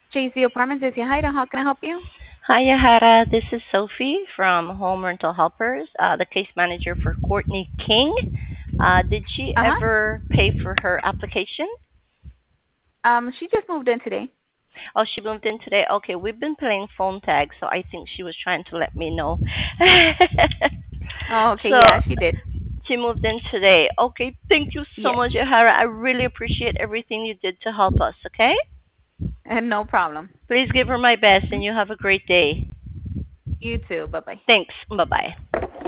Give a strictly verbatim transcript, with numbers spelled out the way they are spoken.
J C Apartments, this is Yahaira. How can I help you? Hi, Yahara. This is Sophie from Home Rental Helpers, uh, the case manager for Courtney King. Uh, did she Uh huh. ever pay for her application? Um, she just moved in today. Oh, she moved in today. Okay, we've been playing phone tag, so I think she was trying to let me know. Oh, okay, So yeah, she did. she moved in today. Okay, thank you so Yes, much, Yahara. I really appreciate everything you did to help us. Okay, and no problem. please give her my best, Mhm. and you have a great day. You too. Bye bye. Thanks. Bye bye.